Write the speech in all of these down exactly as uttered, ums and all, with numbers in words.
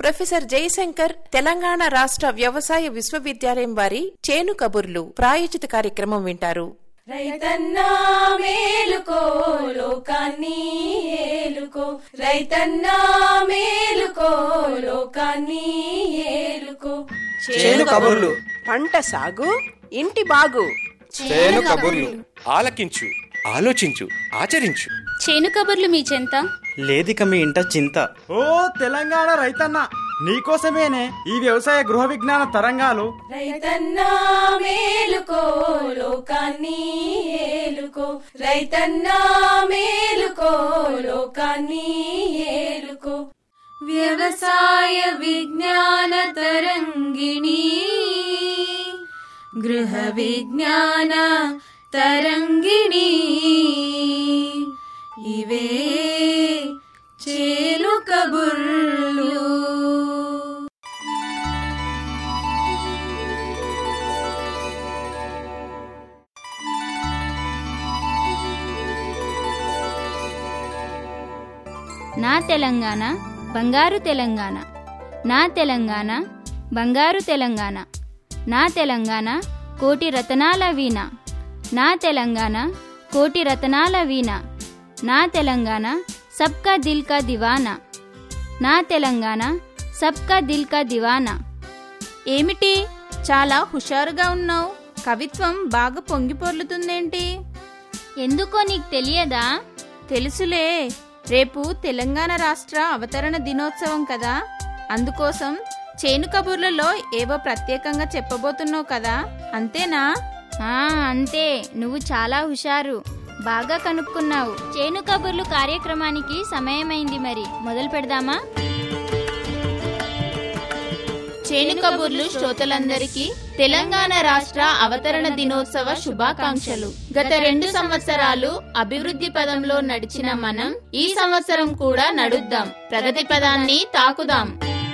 Professor Jayashankar Telangana రాష్ట్ర వ్యవసాయ విశ్వవిద్యాలయం వారి చేను కబుర్లు ప్రాయోజిత కార్యక్రమం వింటారు. రైతన్నా మేలుకో లోకాన్ని ఏలుకో, రైతన్నా మేలుకో లోకాన్ని ఏలుకో. చేను కబుర్లు, పంట సాగు ఇంటి బాగు. చేను కబుర్లు ఆలకించు, ఆలోచించు, ఆచరించు. చేను కబుర్లు మీ చెంత లేదిక మీ ఇంట చింత. ఓ తెలంగాణ రైతన్న, నీకోసమేనే ఈ వ్యవసాయ గృహ విజ్ఞాన తరంగాలు. రైతన్నా మేలుకో లోకాన్ని ఏలుకో, రైతన్నా మేలుకో లోకాన్ని ఏలుకో. వ్యవసాయ విజ్ఞాన తరంగిణి, గృహ విజ్ఞాన తరంగిణి, ఇవే చేను కబుర్లు. నా తెలంగాణ బంగారు తెలంగాణ, నా తెలంగాణ బంగారు తెలంగాణ, నా తెలంగాణ కోటి రతనాల వీణ, నా తెలంగాణ కోటి రతనాల వీణ, నా తెలంగాణ సబ్కా దిల్ కా దివానా, నా తెలంగాణ సబ్కా దిల్ కా దివానా. ఏమిటి చాలా హుషారుగా ఉన్నావు? కవిత్వం బాగా పొంగిపొర్లుతుందేంటి? ఎందుకో నీకు తెలియదా? తెలుసులే, రేపు తెలంగాణ రాష్ట్ర అవతరణ దినోత్సవం కదా, అందుకోసం చేను కబుర్లలో ఏవో ప్రత్యేకంగా చెప్పబోతున్నావు కదా, అంతేనా? ఆ అంతే, నువ్వు చాలా హుషారు, బాగా కనుక్కున్నావు. చేను కబుర్లు కార్యక్రమానికి సమయమైంది, మరి మొదలు పెడదామా? చేను కబుర్లు శ్రోతలందరికీ తెలంగాణ రాష్ట్ర అవతరణ దినోత్సవ శుభాకాంక్షలు. గత రెండు సంవత్సరాలు అభివృద్ధి పదంలో నడిచిన మనం ఈ సంవత్సరం కూడా నడుద్దాం, ప్రగతి పదాన్ని తాకుదాం.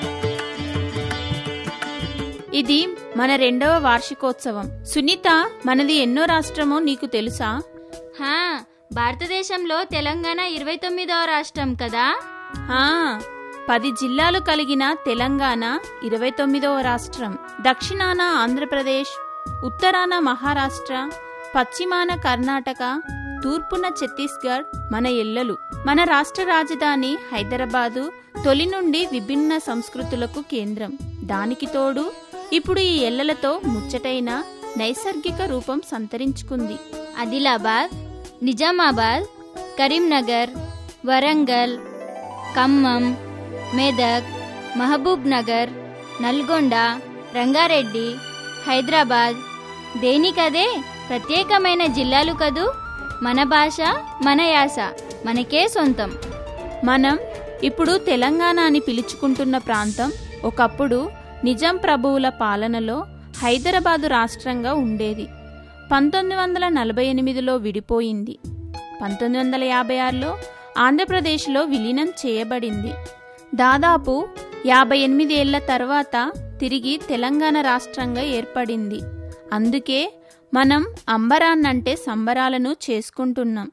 ఇది మన రెండవ వార్షికోత్సవం. సునీత, మనది ఎన్నో రాష్ట్రమో నీకు తెలుసా? హా, భారతదేశంలో తెలంగాణ ఇరవై తొమ్మిదవ రాష్ట్రం కదా. హా, పది జిల్లాలు కలిగిన తెలంగాణ ఇరవై తొమ్మిదవ రాష్ట్రం. దక్షిణాన ఆంధ్రప్రదేశ్, ఉత్తరాన మహారాష్ట్ర, పశ్చిమాన కర్ణాటక, తూర్పున ఛత్తీస్గఢ్ మన ఎల్లలు. మన రాష్ట్ర రాజధాని హైదరాబాదు తొలి నుండి విభిన్న సంస్కృతులకు కేంద్రం. దానికి తోడు ఇప్పుడు ఈ ఎల్లలతో ముచ్చటైన నైసర్గిక రూపం సంతరించుకుంది. ఆదిలాబాద్, నిజామాబాద్, కరీంనగర్, వరంగల్, ఖమ్మం, మెదక్, మహబూబ్ నగర్, నల్గొండ, రంగారెడ్డి, హైదరాబాద్ దేనికదే ప్రత్యేకమైన జిల్లాలు కదూ. మన భాష, మన యాస మనకే సొంతం. మనం ఇప్పుడు తెలంగాణ అని పిలుచుకుంటున్న ప్రాంతం ఒకప్పుడు నిజాం ప్రభువుల పాలనలో హైదరాబాదు రాష్ట్రంగా ఉండేది. పంతొమ్మిది వందల నలభై ఎనిమిదిలో విడిపోయింది. పంతొమ్మిది వందల యాభై ఆరులో ఆంధ్రప్రదేశ్లో విలీనం చేయబడింది. దాదాపు యాభై ఎనిమిది ఏళ్ల తర్వాత తిరిగి తెలంగాణ రాష్ట్రంగా ఏర్పడింది. అందుకే మనం అంబరాన్నంటే సంబరాలను చేసుకుంటున్నాం.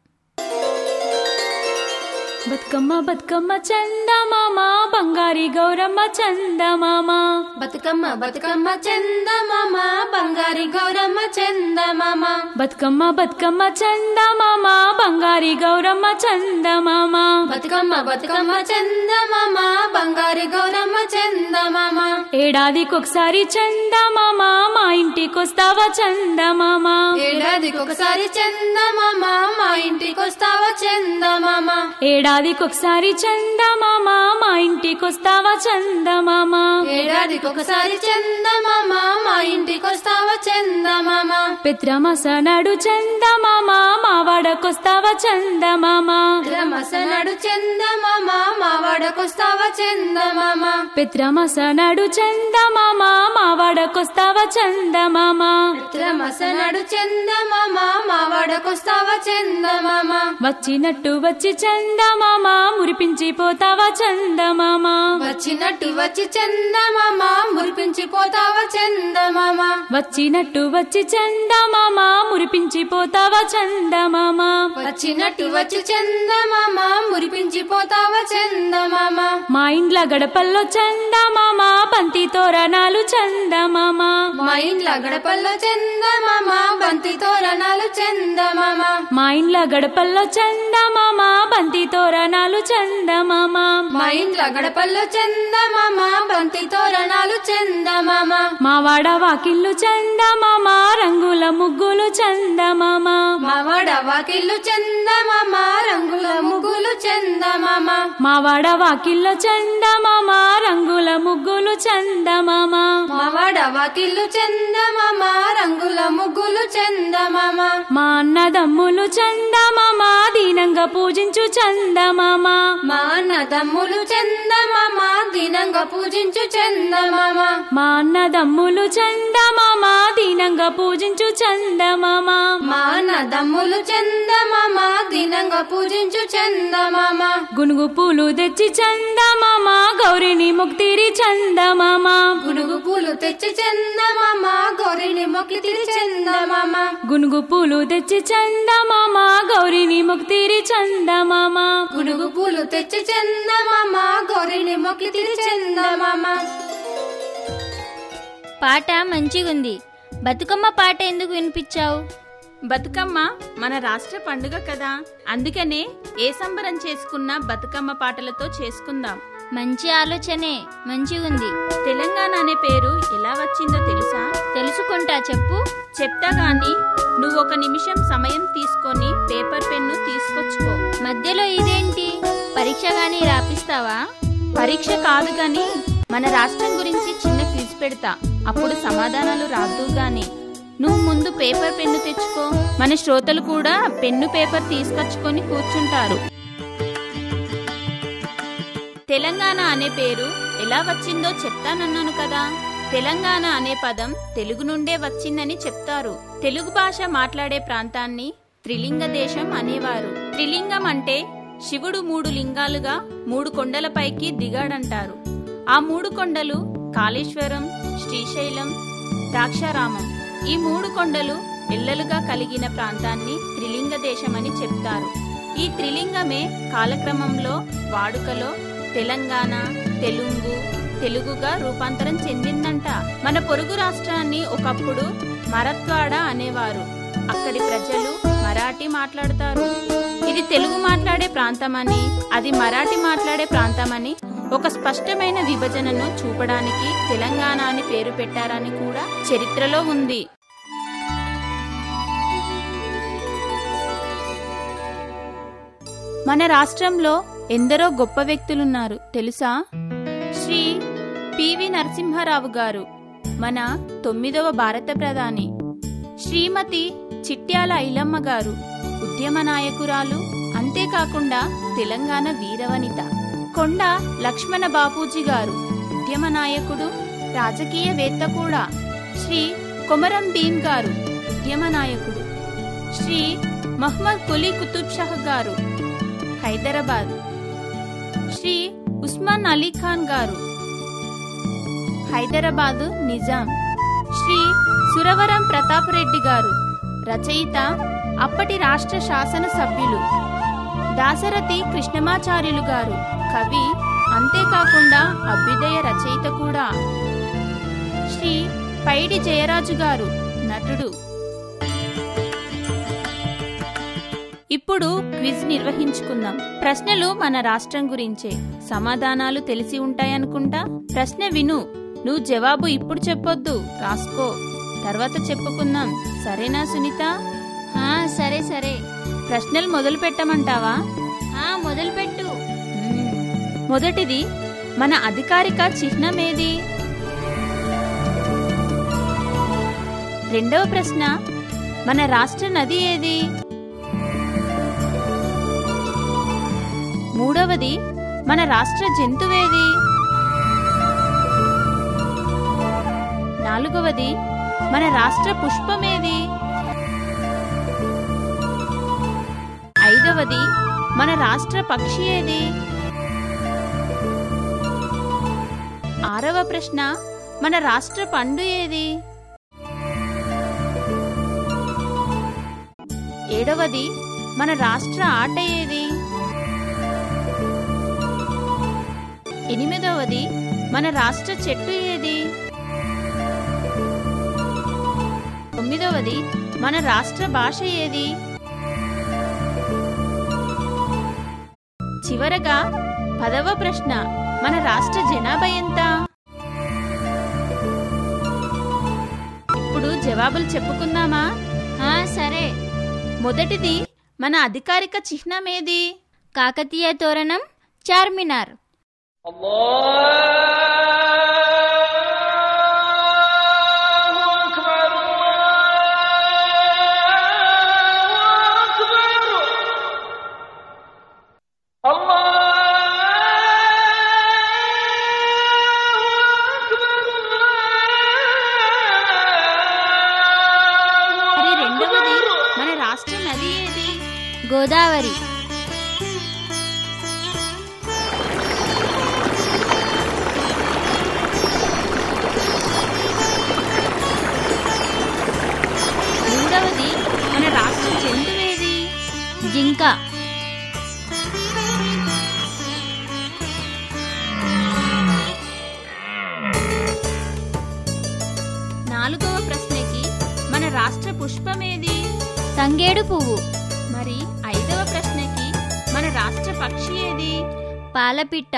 బతుకమ్మ బతుకమ్మ చందమామ, బంగారి గౌరమ్మ చందమామ. బతుకమ్మ బతుకమ్మ చందమామ, బంగారి గౌరమ్మ చందమామ. బతుకమ్మ బతుకమ్మ చందమామ, బంగారి గౌరమ్మ చందమామ. బతుకమ్మ బతుకమ్మ చందమామ, బంగారి గౌరమ్మ చందమామ. ఏడాదికొకసారి చందమామ, మా ఇంటికొస్తావా చందమామ. ఏడాదికొకసారి చందమామ, మా ఇంటికొస్తావా చందమామ. ఏడాదికొకసారి చందమామ, మా ఇంటికొస్తావా చందమామ. ఏడాదికొకసారి చందమామ, మా ఇంటికొస్తావా చందమామ. పెత్రమాస నాడు చందమామ, మా వాడకొస్తావా చందమామ. పెత్రమాస నాడు చందమామ, మా వాడకొస్తావా చందమామ. పెత్రమాస నాడు చందమామ మావాడకొస్తావా చందమామ మసనాడు చందమామ మావాడకొస్తావా చందమామ వచ్చినట్టు వచ్చి చందమామ మురిపించిపోతావా చందమామ వచ్చినట్టు వచ్చి చందమామ మురిపించిపోతావా చందమామ వచ్చినట్టు వచ్చి చందమామ మురిపించిపోతావా చందమామ వచ్చినట్టు వచ్చి చందమామ మురిపించిపోతావా చందమామ మా ఇండ్ల గడపల్లో చందమామ బంతి తోరణాలు చందమామ మా ఇండ్ల గడపల్లో చందమామ బంతి తోరణాలు చందమామ మా ఇండ్ల గడపల్లో చందమామ బంతి తోరణాలు చందమామ మా ఇండ్ల గడపల్లో చందమామ బంతి తోరణాలు చందమామ మా వాడ వాకిళ్ళు చందమామ రంగుల ముగ్గులు చందమామ మా వాడ వాకిళ్ళు చందమామ రంగుల ముగ్గులు చందమామ మా వాడ వాకిల్లో చందమామ రంగుల ముగ్గులు చందమామ మా వాడ వాకిళ్ళు చందమామ రంగుల ముగ్గులు చందమామ మా అన్నదమ్ములు చందమామ దీనంగా పూజించు చందమామ మా అన్నదమ్ములు చందమామ దీనంగా పూజించు చందమామ మా అన్నదమ్ములు చందమామ దీనంగా పూజించు చందమామ మా అన్నదమ్ములు చందమామ దీనంగా పూజించు చందమామ గునుగు పూలు తెచ్చి చందమామ గౌరిని ముక్తిరి చందమామ గునుగు పూలు తెచ్చి చందమామ గౌరిని మొక్కితిరి చందమామ గునుగు పూలు తెచ్చి చందమామ గౌరిని ముక్తిరి చందమామ గునుగు పూలు తెచ్చి చందమామ గౌరిని మొక్కితిరి చందమామ. పాట మంచిగుంది. బతుకమ్మ పాట ఎందుకు వినిపించావు? బతుకమ్మ మన రాష్ట్ర పండుగ కదా, అందుకనే ఏ సంబరం చేసుకున్నా బతుకమ్మ పాటలతో చేసుకుందాం. మంచి ఆలోచనే, మంచిగుంది. తెలంగాణ అనే పేరు ఎలా వచ్చిందో తెలుసా? తెలుసుకుంటా, చెప్పు. చెప్తా గాని నువ్వు ఒక నిమిషం సమయం తీసుకొని పేపర్ పెన్ను తీసుకొచ్చుకో. మధ్యలో ఇదేంటి, పరీక్ష గాని రాపిస్తావా? పరీక్ష కాదు గాని మన రాష్ట్రం గురించి చిన్న క్విజ్ పెడతా, అప్పుడు సమాధానాలు రాద్దు గాని. నువ్వు ముందు పేపర్ పెన్ను తెచ్చుకో, మన శ్రోతలు కూడా పెన్ను పేపర్ తీసుకొచ్చుకొని కూర్చుంటారు. తెలంగాణ అనే పేరు ఎలా వచ్చిందో చెప్తానన్నాను కదా. తెలంగాణ అనే పదం తెలుగు నుండే వచ్చిందని చెప్తారు. తెలుగు భాష మాట్లాడే ప్రాంతాన్ని త్రిలింగ దేశం అనేవారు. త్రిలింగం అంటే శివుడు మూడు లింగాలుగా మూడు కొండలపైకి దిగాడంటారు. ఆ మూడు కొండలు కాళేశ్వరం, శ్రీశైలం, ద్రాక్షారామం. ఈ మూడు కొండలు ఎల్లలుగా కలిగిన ప్రాంతాన్ని త్రిలింగ దేశమని చెప్తారు. ఈ త్రిలింగమే కాలక్రమంలో వాడుకలో తెలంగాణ, తెలుగు, తెలుగుగా రూపాంతరం చెందిందంట. మన పొరుగు రాష్ట్రాన్ని ఒకప్పుడు మరత్వాడ అనేవారు. అక్కడి ప్రజలు మరాఠీ మాట్లాడతారు. ఇది తెలుగు మాట్లాడే ప్రాంతమని, అది మరాఠీ మాట్లాడే ప్రాంతమని ఒక స్పష్టమైన విభజనను చూపడానికి తెలంగాణ అని పేరు పెట్టారని కూడా చరిత్రలో ఉంది. మన రాష్ట్రంలో ఎందరో గొప్ప వ్యక్తులున్నారు తెలుసా? శ్రీ పివి నరసింహారావు గారు మన తొమ్మిదవ భారత ప్రధాని. శ్రీమతి చిట్యాల ఐలమ్మ గారు ఉద్యమ నాయకురాలు, అంతేకాకుండా తెలంగాణ వీరవనిత. కొండ లక్ష్మణ బాపూజీ గారు ఉద్యమ నాయకుడు, రాజకీయవేత్త కూడా. శ్రీ కొమరం భీం గారు ఉద్యమ నాయకుడు. శ్రీ మహ్మద్ కులీ కుతుబ్ షా గారు హైదరాబాద్. శ్రీ ఉస్మాన్ అలీ ఖాన్ గారు హైదరాబాదు నిజాం. శ్రీ సురవరం ప్రతాప్ రెడ్డి గారు రచయిత, అప్పటి రాష్ట్ర శాసన సభ్యులు. దాశరథి కృష్ణమాచార్యులు గారు కవి, అంతేకాకుండా అభ్యుదయ రచయిత కూడా. శ్రీ పైడి జయరాజు గారు నటుడు. ఇప్పుడు క్విజ్ నిర్వహించుకుందాం. ప్రశ్నలు మన రాష్ట్రం గురించే, సమాధానాలు తెలిసి ఉంటాయనుకుంటా. ప్రశ్న విను, నువ్వు జవాబు ఇప్పుడు చెప్పొద్దు, రాసుకో, తర్వాత చెప్పుకుందాం. సరేనా సునీత? సరే సరే. ప్రశ్నలు మొదలు పెట్టమంటావా? మొదలు పెట్టు. మొదటిది, మన అధికారిక చిహ్నమేది? రెండవ ప్రశ్న, మన రాష్ట్ర నది ఏది? మూడవది, మన రాష్ట్ర జంతువేది? నాలుగవది మన రాష్ట్ర పుష్పమేది? ఐదవది మన రాష్ట్ర పక్షి ఏది? ఆరవ ప్రశ్న మన రాష్ట్ర పండు ఏది? ఏడవది మన రాష్ట్ర ఆట ఏది? ఎనిమిదవది మన రాష్ట్ర చెట్టు ఏది? తొమ్మిదవది మన రాష్ట్ర భాష ఏది? చివరగా పదవ ప్రశ్న మన రాష్ట్ర జనాభా ఎంత? ఇప్పుడు జవాబులు చెప్పుకుందామా? ఆ, సరే. మొదటిది మన అధికారిక చిహ్నమేది? కాకతీయ తోరణం, చార్మినార్. మరి రెండవది మన రాష్ట్ర నది ఏది? గోదావరి. మూడవది మన రాష్ట్ర జంతువేది? జింక. నాలుగవ ప్రశ్నకి మన రాష్ట్ర పుష్పమేది? తంగేడు పువ్వు. మరి ఐదవ ప్రశ్నకి మన రాష్ట్ర పక్షి ఏది? పాలపిట్ట.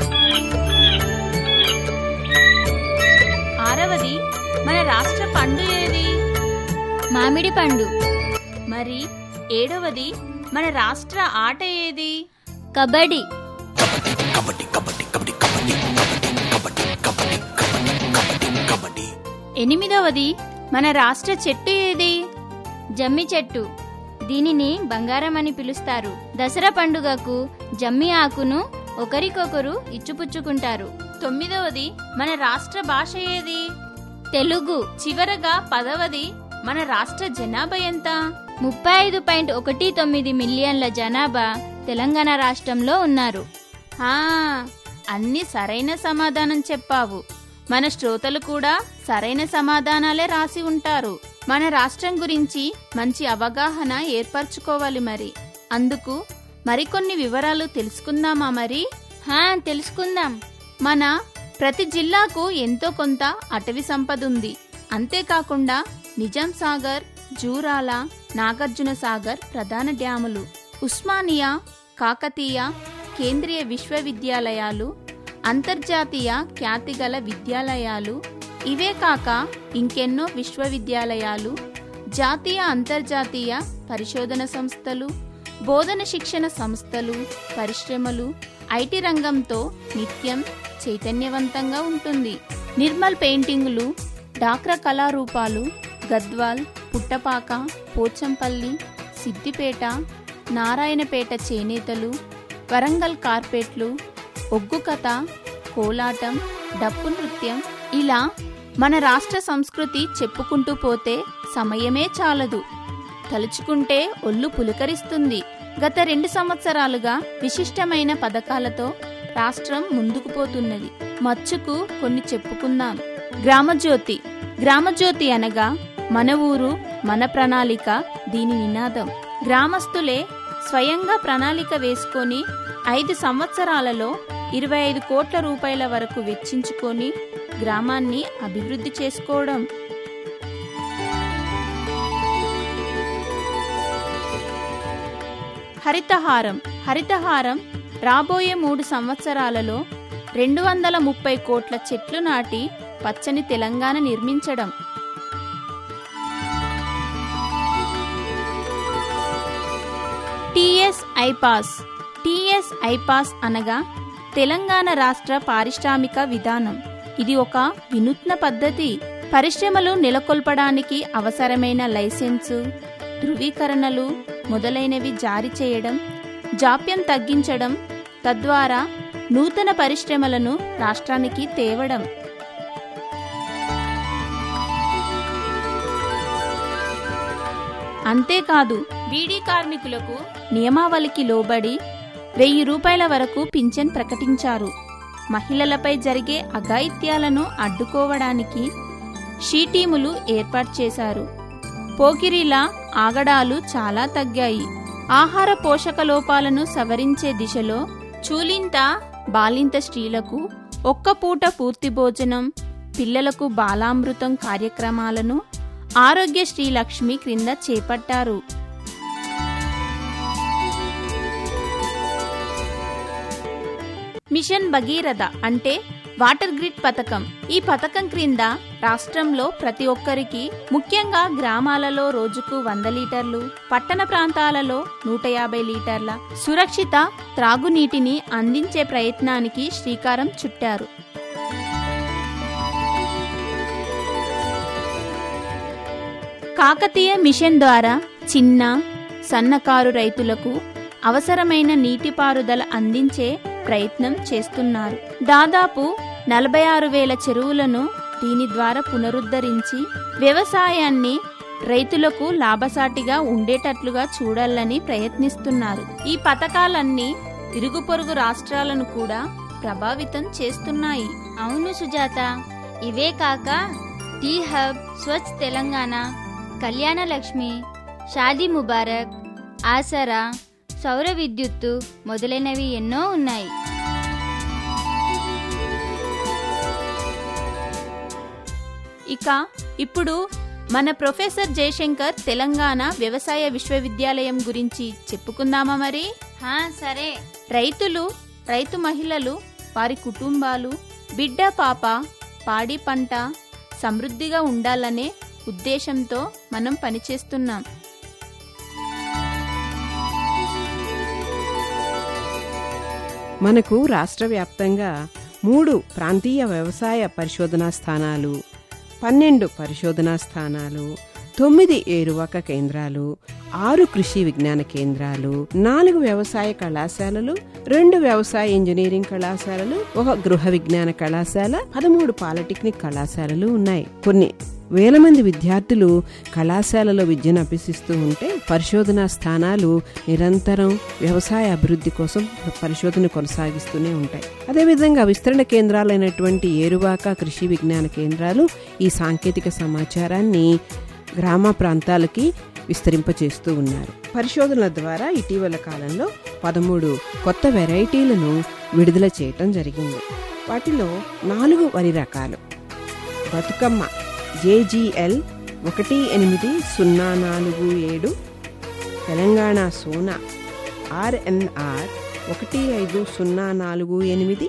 ఆరవది మన రాష్ట్ర పండు ఏది? మామిడి పండు. మరి ఏడవది మన రాష్ట్ర ఆట ఏది? కబడ్డీ. ఎనిమిదవది మన రాష్ట్ర చెట్టు ఏది? జమ్మి చెట్టు. దీనిని బంగారం అని పిలుస్తారు. దసరా పండుగకు జమ్మి ఆకును ఒకరికొకరు ఇచ్చుపుచ్చుకుంటారు. తొమ్మిదవది మన రాష్ట్ర భాష ఏది? తెలుగు. చివరగా పదవది మన రాష్ట్ర జనాభా ఎంత? ముప్పై ఐదు పాయింట్ ఒకటి తొమ్మిది మిలియన్ల జనాభా తెలంగాణ రాష్ట్రంలో ఉన్నారు. ఆ, అన్ని సరైన సమాధానం చెప్పావు. మన శ్రోతలు కూడా సరైన సమాధానాలే రాసి ఉంటారు. మన రాష్ట్రం గురించి మంచి అవగాహన ఏర్పరచుకోవాలి. మరి అందుకు మరికొన్ని వివరాలు తెలుసుకుందామా? మరి హా, తెలుసుకుందాం. మన ప్రతి జిల్లాకు ఎంతో కొంత అటవీ సంపద ఉంది. అంతేకాకుండా నిజాం సాగర్, జూరాల, నాగార్జున సాగర్ ప్రధాన డ్యాములు, ఉస్మానియా, కాకతీయ, కేంద్రీయ విశ్వవిద్యాలయాలు, అంతర్జాతీయ ఖ్యాతిగల విద్యాలయాలు, ఇవే కాక ఇంకెన్నో విశ్వవిద్యాలయాలు, జాతీయ అంతర్జాతీయ పరిశోధన సంస్థలు, బోధన శిక్షణ సంస్థలు, పరిశ్రమలు, ఐటీ రంగంతో నిత్యం చైతన్యవంతంగా ఉంటుంది. నిర్మల్ పెయింటింగులు, డాక్రా కళారూపాలు, గద్వాల్, పుట్టపాక, పోచంపల్లి, సిద్దిపేట, నారాయణపేట చేనేతలు, వరంగల్ కార్పెట్లు, ఒగ్గు కథ, కోలాటం, డప్పు నృత్యం, ఇలా మన రాష్ట్ర సంస్కృతి చెప్పుకుంటూ పోతే సమయమే చాలదు. తలుచుకుంటే ఒళ్ళు పులకరిస్తుంది. గత రెండు సంవత్సరాలుగా విశిష్టమైన పథకాలతో రాష్ట్రం ముందుకు పోతున్నది. మచ్చుకు కొన్ని చెప్పుకుందాం. గ్రామజ్యోతి. గ్రామజ్యోతి అనగా మన ఊరు మన ప్రణాళిక, దీని నినాదం. గ్రామస్తులే స్వయంగా ప్రణాళిక వేసుకొని ఐదు సంవత్సరాలలో ఇరవై ఐదు కోట్ల రూపాయల వరకు వెచ్చించుకొని గ్రామాన్ని అభివృద్ధి చేసుకోవడం. హరితహారం. హరితహారం రాబోయే మూడు సంవత్సరాలలో రెండు వందల ముప్పై కోట్ల చెట్లు నాటి పచ్చని తెలంగాణ నిర్మించడం. టిఎస్ ఐపాస్. టిఎస్ ఐపాస్ అనగా తెలంగాణ రాష్ట్ర పారిశ్రామిక విధానం. ఇది ఒక వినూత్న పద్ధతి. పరిశ్రమలు నెలకొల్పడానికి అవసరమైన లైసెన్సు, ధృవీకరణలు మొదలైనవి జారీ చేయడం, జాప్యం తగ్గించడం, తద్వారా నూతన పరిశ్రమలను రాష్ట్రానికి తేవడం. అంతేకాదు బీడీ కార్మికులకు నియమావళికి లోబడి వెయ్యి రూపాయల వరకు పింఛన్ ప్రకటించారు. మహిళలపై జరిగే అఘాయిత్యాలను అడ్డుకోవడానికి షీ టీములు ఏర్పాటు చేశారు. పోకిరీల ఆగడాలు చాలా తగ్గాయి. ఆహార పోషక లోపాలను సవరించే దిశలో చూలింత బాలింత స్త్రీలకు ఒక్క పూట పూర్తి భోజనం, పిల్లలకు బాలామృతం కార్యక్రమాలను ఆరోగ్య శ్రీ లక్ష్మి క్రింద చేపట్టారు. మిషన్ భగీరథ అంటే వాటర్ గ్రిడ్ పథకం. ఈ పథకం క్రింద రాష్ట్రంలో ప్రతి ఒక్కరికి, ముఖ్యంగా గ్రామాలలో రోజుకు వంద లీటర్లు, పట్టణ ప్రాంతాలలో నూట యాభై లీటర్ల సురక్షిత త్రాగునీటిని అందించే ప్రయత్నానికి శ్రీకారం చుట్టారు. కాకతీయ మిషన్ ద్వారా చిన్న సన్నకారు రైతులకు అవసరమైన నీటిపారుదల అందించే ప్రయత్నం చేస్తున్నారు. దాదాపు నలభై ఆరు వేల చెరువులను దీని ద్వారా పునరుద్ధరించి వ్యవసాయాన్ని రైతులకు లాభసాటిగా ఉండేటట్లుగా చూడాలని ప్రయత్నిస్తున్నారు. ఈ పథకాలన్నీ ఇరుగు పొరుగు రాష్ట్రాలను కూడా ప్రభావితం చేస్తున్నాయి. అవును సుజాత, ఇవే కాక టీ హబ్, స్వచ్ఛ తెలంగాణ, కళ్యాణ లక్ష్మి, షాదీ ముబారక్, ఆసరా, సౌర విద్యుత్తు మొదలైనవి ఎన్నో ఉన్నాయి. ఇక ఇప్పుడు మన ప్రొఫెసర్ జయశంకర్ తెలంగాణ వ్యవసాయ విశ్వవిద్యాలయం గురించి చెప్పుకుందామా మరి? హా సరే. రైతులు, రైతు మహిళలు, వారి కుటుంబాలు, బిడ్డ పాప, పాడి పంట సమృద్ధిగా ఉండాలనే ఉద్దేశంతో మనం పనిచేస్తున్నాం. మనకు రాష్ట్ర వ్యాప్తంగా మూడు ప్రాంతీయ వ్యవసాయ పరిశోధనా స్థానాలు, పన్నెండు పరిశోధనా స్థానాలు, తొమ్మిది ఏరువాక కేంద్రాలు, ఆరు కృషి విజ్ఞాన కేంద్రాలు, నాలుగు వ్యవసాయ కళాశాలలు, రెండు వ్యవసాయ ఇంజనీరింగ్ కళాశాలలు, ఒక గృహ విజ్ఞాన కళాశాల, పదమూడు పాలిటెక్నిక్ కళాశాలలు ఉన్నాయి. కొన్ని వేల మంది విద్యార్థులు కళాశాలలో విద్యను అభ్యసిస్తూ ఉంటే పరిశోధనా స్థానాలు నిరంతరం వ్యవసాయ అభివృద్ధి కోసం పరిశోధన కొనసాగిస్తూనే ఉంటాయి. అదేవిధంగా విస్తరణ కేంద్రాలైనటువంటి ఏరువాక కృషి విజ్ఞాన కేంద్రాలు ఈ సాంకేతిక సమాచారాన్ని గ్రామ ప్రాంతాలకి విస్తరింపచేస్తూ ఉన్నారు. పరిశోధనల ద్వారా ఇటీవల కాలంలో పదమూడు కొత్త వెరైటీలను విడుదల చేయటం జరిగింది. వాటిలో నాలుగు వరి రకాలు బతుకమ్మ జేజీఎల్ ఒకటి ఎనిమిది సున్నా నాలుగు ఏడు, తెలంగాణ సోనా ఆర్ఎన్ఆర్ ఒకటి ఐదు సున్నా నాలుగు ఎనిమిది,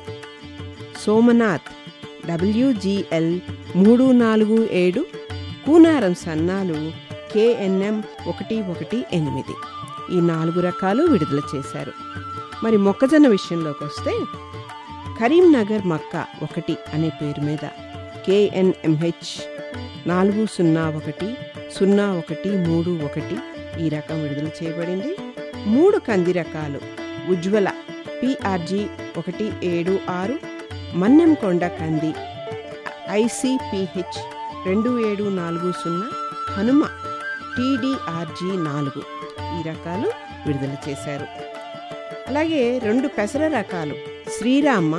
సోమనాథ్ డబ్ల్యూజీఎల్ మూడు నాలుగు ఏడు, కూనారం సన్నాలు కేఎన్ఎం ఒకటి ఒకటి ఎనిమిది, ఈ నాలుగు రకాలు విడుదల చేశారు. మరి మొక్కజొన్న విషయంలోకి వస్తే కరీంనగర్ మక్క ఒకటి అనే పేరు మీద కేఎన్ఎంహెచ్ నాలుగు సున్నా ఒకటి సున్నా ఒకటి మూడు ఒకటి ఈ రకం విడుదల చేయబడింది. మూడు కంది రకాలు ఉజ్వల పిఆర్జీ ఒకటి ఏడు ఆరు, మన్నెంకొండ కంది ఐసిపిహెచ్ రెండు ఏడు నాలుగు సున్నా, హనుమ టీడీఆర్జీ నాలుగు ఈ రకాలు విడుదల చేశారు. అలాగే రెండు పెసర రకాలు శ్రీరామ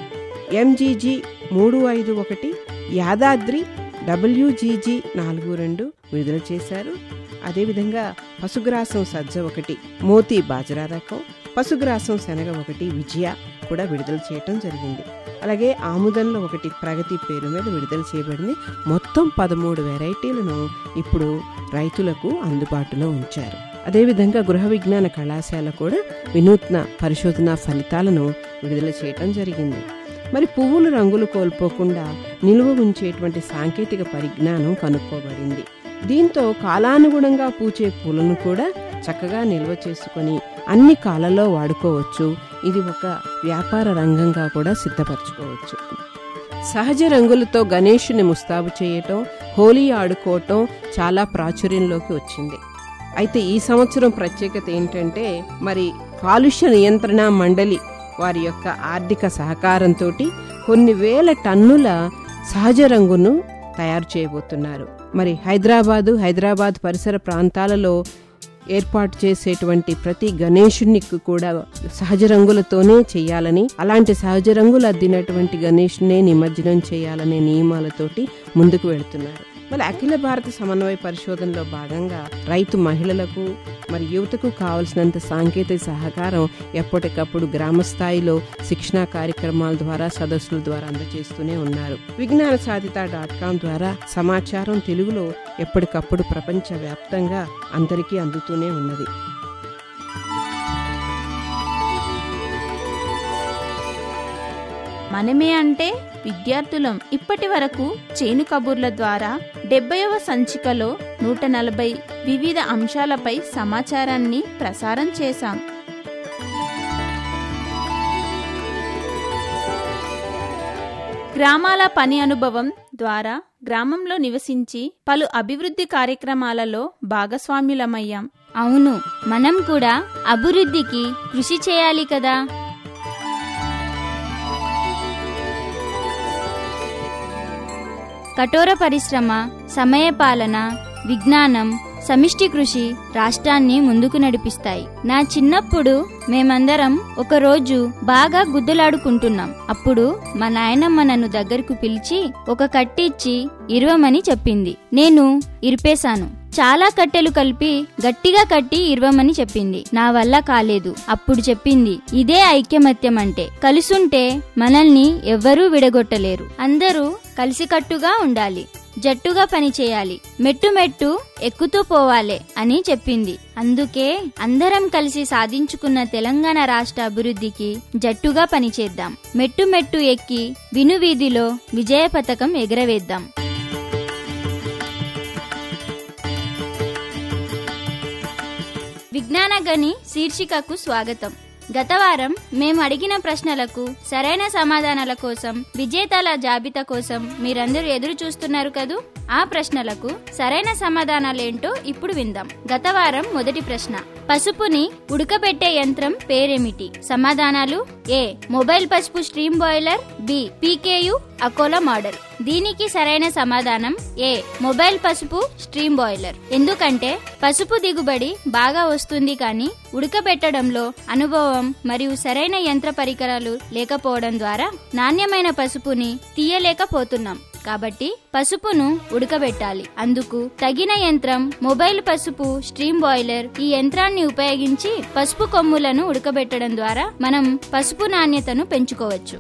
ఎంజీజీ మూడు ఐదు ఒకటి, యాదాద్రి డబ్ల్యూజీజీ నాలుగు రెండు విడుదల చేశారు. అదేవిధంగా పశుగ్రాసం సజ్జ ఒకటి మోతీ బాజరా రకం, పశుగ్రాసం శనగ ఒకటి విజయ కూడా విడుదల చేయటం జరిగింది. అలాగే ఆముదంలో ఒకటి ప్రగతి పేరు మీద విడుదల చేయబడింది. మొత్తం పదమూడు వెరైటీలను ఇప్పుడు రైతులకు అందుబాటులో ఉంచారు. అదేవిధంగా గృహ విజ్ఞాన కళాశాల కూడా వినూత్న పరిశోధనా ఫలితాలను విడుదల చేయటం జరిగింది. మరి పువ్వులు రంగులు కోల్పోకుండా నిలువ ఉంచేటువంటి సాంకేతిక పరిజ్ఞానం కనుక్కోబడింది. దీంతో కాలానుగుణంగా పూచే పూలను కూడా చక్కగా నిల్వ చేసుకొని అన్ని కాలాల్లో వాడుకోవచ్చు. ఇది ఒక వ్యాపార రంగంగా కూడా సిద్ధపరచుకోవచ్చు. సహజ రంగులతో గణేషుని ముస్తాబు చేయటం, హోలీ ఆడుకోవటం చాలా ప్రాచుర్యంలోకి వచ్చింది. అయితే ఈ సంవత్సరం ప్రత్యేకత ఏంటంటే మరి కాలుష్య నియంత్రణ మండలి వారి యొక్క ఆర్థిక సహకారంతో కొన్ని వేల టన్నుల సహజ రంగును తయారు చేయబోతున్నారు. మరి హైదరాబాదు హైదరాబాద్ పరిసర ప్రాంతాలలో ఏర్పాటు చేసేటువంటి ప్రతి గణేశునికి కూడా సహజ రంగులతోనే చేయాలని, అలాంటి సహజ రంగులు అద్దినటువంటి గణేశునే నిమజ్జనం చేయాలనే నియమాలతోటి ముందుకు వెళుతున్నారు. మరి అఖిల భారత సమన్వయ పరిశోధనలో భాగంగా రైతు మహిళలకు మరి యువతకు కావలసినంత సాంకేతిక సహకారం ఎప్పటికప్పుడు గ్రామ స్థాయిలో శిక్షణా కార్యక్రమాల ద్వారా సదస్సుల ద్వారా అందజేస్తూనే ఉన్నారు. విజ్ఞాన సాధిత డాట్ కామ్ ద్వారా సమాచారం తెలుగులో ఎప్పటికప్పుడు ప్రపంచ వ్యాప్తంగా అందరికీ అందుతూనే ఉన్నది. మనమే అంటే విద్యార్థులం ఇప్పటి వరకు చేను కబుర్ల ద్వారా డెబ్బైవ సంచికలో నూట నలభై వివిధ అంశాలపై సమాచారాన్ని ప్రసారం చేశాం. గ్రామాల పని అనుభవం ద్వారా గ్రామంలో నివసించి పలు అభివృద్ధి కార్యక్రమాలలో భాగస్వాములమయ్యాం. అవును, మనం కూడా అభివృద్ధికి కృషి చేయాలి కదా. కఠోర పరిశ్రమ, సమయపాలన, విజ్ఞానం, సమిష్టి కృషి రాష్ట్రాన్ని ముందుకు నడిపిస్తాయి. నా చిన్నప్పుడు మేమందరం ఒకరోజు బాగా గుద్దులాడుకుంటున్నాం. అప్పుడు మా నాయనమ్మ నన్ను దగ్గరకు పిలిచి ఒక కట్టిచ్చి ఇరవమని చెప్పింది. నేను ఇరిపేశాను. చాలా కట్టెలు కలిపి గట్టిగా కట్టి ఇరవమని చెప్పింది. నా వల్ల కాలేదు. అప్పుడు చెప్పింది, ఇదే ఐక్యమత్యం అంటే. కలుసుంటే మనల్ని ఎవ్వరూ విడగొట్టలేరు. అందరూ కలిసికట్టుగా ఉండాలి, జట్టుగా పని చేయాలి, మెట్టు మెట్టు ఎక్కుతూ పోవాలే అని చెప్పింది. అందుకే అందరం కలిసి సాధించుకున్న తెలంగాణ రాష్ట్ర అభివృద్ధికి జట్టుగా పనిచేద్దాం. మెట్టు మెట్టు ఎక్కి వినువీధిలో విజయ పతాకం ఎగరవేద్దాం. విజ్ఞాన గని శీర్షికకు స్వాగతం. గత వారం మేము అడిగిన ప్రశ్నలకు సరైన సమాధానాల కోసం, విజేతల జాబితా కోసం మీరందరూ ఎదురు చూస్తున్నారు కదూ. ఆ ప్రశ్నలకు సరైన సమాధానాలేంటో ఇప్పుడు విందాం. గత వారం మొదటి ప్రశ్న, పసుపుని ఉడకబెట్టే యంత్రం పేరేమిటి? సమాధానాలు: ఏ మొబైల్ పసుపు stream boiler, B PKU Akola model. దీనికి సరైన సమాధానం ఏ మొబైల్ పసుపు స్ట్రీమ్ బాయిలర్. ఎందుకంటే పసుపు దిగుబడి బాగా వస్తుంది, కానీ ఉడకబెట్టడంలో అనుభవం మరియు సరైన యంత్ర పరికరాలు లేకపోవడం ద్వారా నాణ్యమైన పసుపుని తీయలేకపోతున్నాం. కాబట్టి పసుపును ఉడకబెట్టాలి. అందుకు తగిన యంత్రం మొబైల్ పసుపు స్ట్రీమ్ బాయిలర్. ఈ యంత్రాన్ని ఉపయోగించి పసుపు కొమ్ములను ఉడకబెట్టడం ద్వారా మనం పసుపు నాణ్యతను పెంచుకోవచ్చు.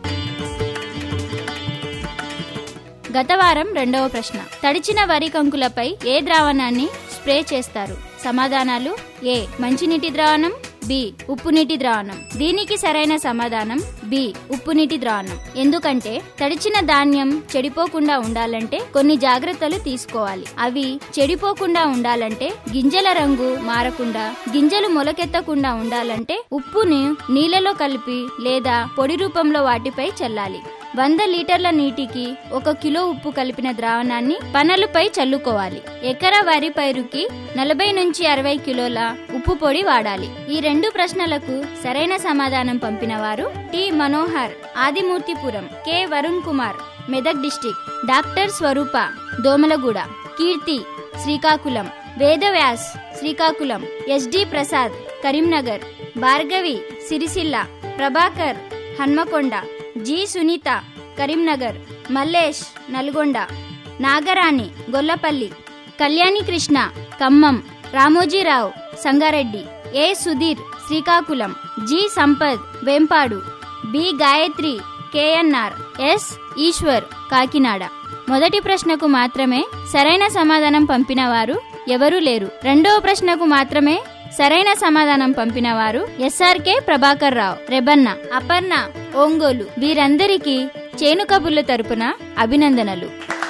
గత వారం రెండవ ప్రశ్న, తడిచిన వరి కంకులపై ఏ ద్రావణాన్ని స్ప్రే చేస్తారు? సమాధానాలు: ఏ మంచినీటి ద్రావణం, బి ఉప్పు నీటి ద్రావణం. దీనికి సరైన సమాధానం బి ఉప్పు నీటి ద్రావణం. ఎందుకంటే తడిచిన ధాన్యం చెడిపోకుండా ఉండాలంటే కొన్ని జాగ్రత్తలు తీసుకోవాలి. అవి చెడిపోకుండా ఉండాలంటే, గింజల రంగు మారకుండా, గింజలు మొలకెత్తకుండా ఉండాలంటే ఉప్పుని నీళ్లలో కలిపి లేదా పొడి రూపంలో వాటిపై చల్లాలి. వంద లీటర్ల నీటికి ఒక కిలో ఉప్పు కలిపిన ద్రావణాన్ని పనలుపై చల్లుకోవాలి. ఎకరా వరి పైరుకి నలభై నుంచి అరవై కిలోల ఉప్పు పొడి వాడాలి. ఈ రెండు ప్రశ్నలకు సరైన సమాధానం పంపిన వారు T Manohar, Adimurthipuram, K Varun Kumar, Medak district, doctor Swarupa, Domalguda, Keerthi, Srikakulam, Vedavyas, Srikakulam, S D Prasad, Karimnagar, Bhargavi, Sircilla, Prabhakar, Hanamkonda, G Sunitha, Karimnagar, Mallesh, Nalgonda, Nagarani, Gollapalli, Kalyani Krishna, Khammam, Ramojirao, Sangareddy, A Sudheer, Srikakulam, G Sampath, Vempadu, B Gayatri, K N R, S Eshwar, Kakinada. మొదటి ప్రశ్నకు మాత్రమే సరైన సమాధానం పంపిన వారు ఎవరూ లేరు. రెండవ ప్రశ్నకు మాత్రమే సరైన సమాధానం పంపిన వారు ఎస్ఆర్కే ప్రభాకర్ రావు, రెబన్న, అపర్ణ, ఒంగోలు. వీరందరికీ చేను కబుర్ల తరపున అభినందనలు.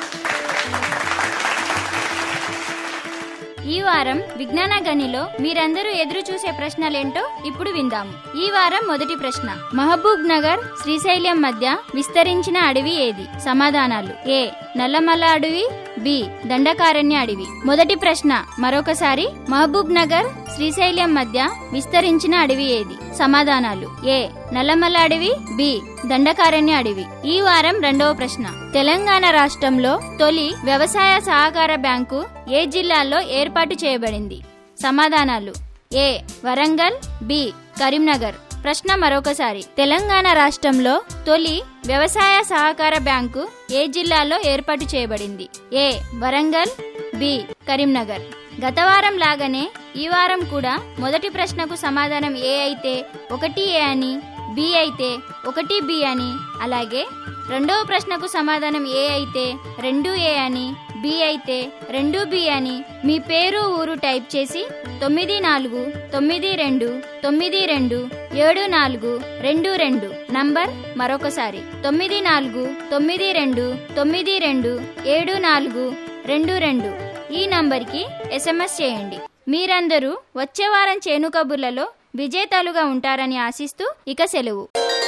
ఈ వారం విజ్ఞాన గనిలో మీరందరూ ఎదురు చూసే ప్రశ్నలేంటో ఇప్పుడు విందాము. ఈ వారం మొదటి ప్రశ్న, మహబూబ్ నగర్ శ్రీశైలం మధ్య విస్తరించిన అడవి ఏది? సమాధానాలు: ఏ నల్లమల్ల అడవి, బి దండకారణ్య అడవి. మొదటి ప్రశ్న మరొకసారి. మహబూబ్ నగర్ శ్రీశైలం మధ్య విస్తరించిన అడవి ఏది? సమాధానాలు: ఏ నల్లమల్ల అడవి, బి దండకారణ్య అడవి. ఈ వారం రెండవ ప్రశ్న. తెలంగాణ రాష్ట్రంలో తొలి వ్యవసాయ సహకార బ్యాంకు ఏ జిల్లాలో ఏర్పాటు చేయబడింది? సమాధానాలు: ఏ వరంగల్, బి కరీంనగర్. ప్రశ్న మరొకసారి. తెలంగాణ రాష్ట్రంలో తొలి వ్యవసాయ సహకార బ్యాంకు ఏ జిల్లాలో ఏర్పాటు చేయబడింది? A Warangal, B Karimnagar. గత వారం లాగానే ఈ వారం కూడా మొదటి ప్రశ్నకు సమాధానం ఏ అయితే ఒకటి ఏ అని, బి అయితే ఒకటి బి అని, అలాగే రెండవ ప్రశ్నకు సమాధానం ఏ అయితే రెండు ఏ అని, బి అయితే రెండు బి అని మీ పేరు ఊరు టైప్ చేసి తొమ్మిది నాలుగు తొమ్మిది రెండు తొమ్మిది రెండు ఏడు నాలుగు రెండు రెండు నంబర్ మరొకసారి తొమ్మిది నాలుగు తొమ్మిది రెండు తొమ్మిది రెండు ఏడు నాలుగు రెండు రెండు ఈ నంబర్కి ఎస్ఎంఎస్ చేయండి. మీరందరూ వచ్చే వారం చేను కబుర్లలో విజేతలుగా ఉంటారని ఆశిస్తూ ఇక సెలవు.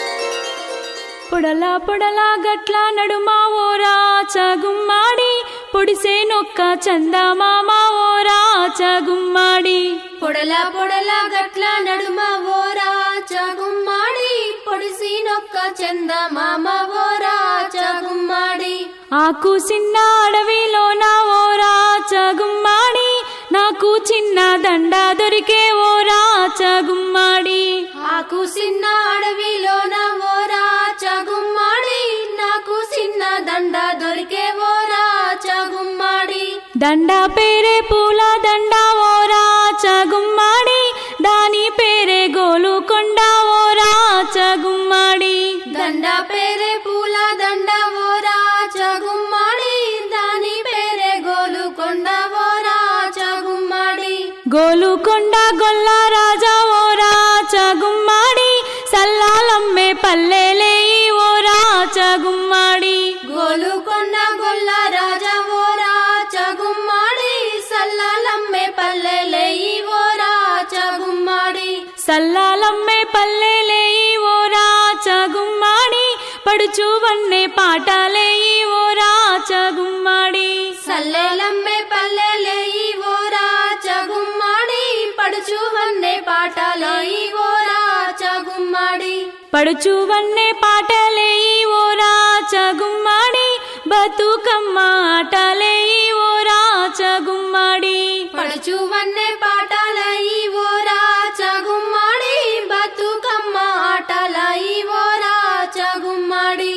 పొడలా పొడలా గట్ల నడుమా ఓరా చగుమ్మాడి, పొడిసే నొక్క చందమామ ఓరా చగుమ్మాడి. పొడలా పొడలా గట్ల నడుమ ఓరా చగుమ్మాడి, పొడిసి నొక్క చందమామ ఓరా చగుమ్మాడి. ఆకు చిన్న అడవిలోన ఓరా చగుమ్మాడి, నాకు చిన్న దండ దొరికే ఓరా చగుమ్మాడి. ఆకు చిన్న అడవిలోన ఓరా చగుమ్మాడి, నాకు చిన్న దండ దొరికే ఓరా చగుమ్మాడి. దండ పేరే పూల దండ ఓరా చగుమ్మాడి, దాని పేరే గోలుకొండ ఓరా చగుమ్మాడి. దండ పేరే పూల దండ ఓరా చగుమ్మాడి, దాని పేరే గోలుకొండ ఓరా చగుమ్మాడి. గోలుకొండ గొల్ల రాజా ఓరా చగుమ్మాడి, సల్లాలమ్మే పల్లెలే ఓరా చగుమ్మాడి. గోలుకొండ గొల్ల రాజా ఓరా చగుమ్మాడి, సల్లాలమ్మే పల్లెలే ఓరా చగుమ్మాడి. సల్లాలమ్మే పల్లెలే ఓరా చగుమ్మాడి, పడుచు వన్నే పాటలే ఓరా చగుమ్మాడి. సల్లాలమ్మే పల్లెలే ఓరా చగుమ్మాడి, పడుచు వన్నే పాటలే ఓరా చగుమ్మాడి. పడుచు వన్నే పాటలే ఓరా చగుమ్మాడి, బతుకమ్మ ఆటలే ఓరా చగుమ్మాడి. పడుచు వన్నే పాటలే ఓరా చగుమ్మాడి, బతుకమ్మ ఆటలే ఓరా చగుమ్మాడి.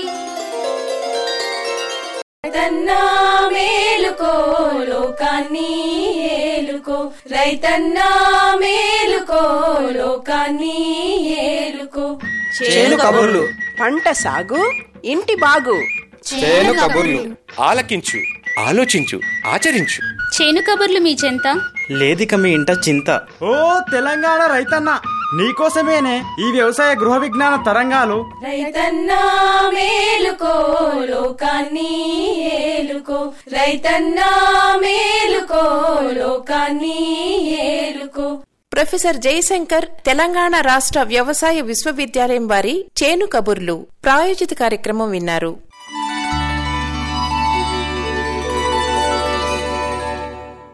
రైతన్నా మేలుకో లోకాన్ని ఏలుకో, రైతన్నా మేలుకో లోకాన్ని ఏలుకో. చేను కబుర్లు, పంట సాగు, ఇంటి బాగు. చేను కబుర్లు ఆలకించు, ఆలోచించు, ఆచరించు. చేను కబుర్లు మీ చెంత లేదిక మీ ఇంట చింత. ఓ తెలంగాణ రైతన్న, నీకోసమేనే ఈ వ్యవసాయ గృహ విజ్ఞాన తరంగాలు. రైతన్నా మేలుకో లోకాన్ని ఏలుకో, రైతన్నా మేలుకో లోకాన్ని ఏలుకో. ప్రొఫెసర్ జయశంకర్ తెలంగాణ రాష్ట్ర వ్యవసాయ విశ్వవిద్యాలయం వారి చేను కబుర్లు ప్రాయోజిత కార్యక్రమం విన్నారు.